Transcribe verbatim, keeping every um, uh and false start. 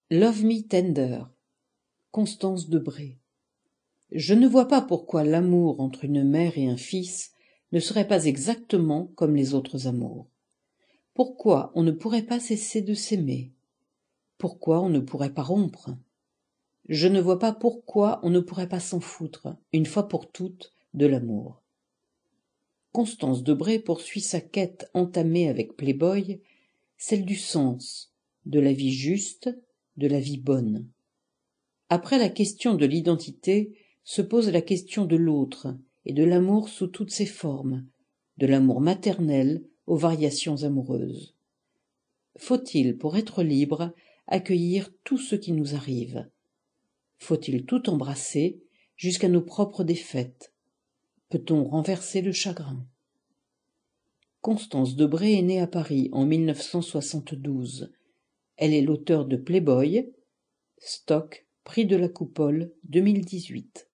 Love Me Tender, Constance Debré. Je ne vois pas pourquoi l'amour entre une mère et un fils ne serait pas exactement comme les autres amours. Pourquoi on ne pourrait pas cesser de s'aimer? Pourquoi on ne pourrait pas rompre? Je ne vois pas pourquoi on ne pourrait pas s'en foutre, une fois pour toutes, de l'amour. Constance Debré poursuit sa quête entamée avec Playboy, celle du sens, de la vie juste, de la vie bonne. Après la question de l'identité, se pose la question de l'autre et de l'amour sous toutes ses formes, de l'amour maternel aux variations amoureuses. Faut-il, pour être libre, accueillir tout ce qui nous arrive? Faut-il tout embrasser, jusqu'à nos propres défaites? Peut-on renverser le chagrin? Constance Debré est née à Paris en mille neuf cent soixante-douze. Elle est l'auteure de Playboy, Stock, Prix de la Coupole, deux mille dix-huit.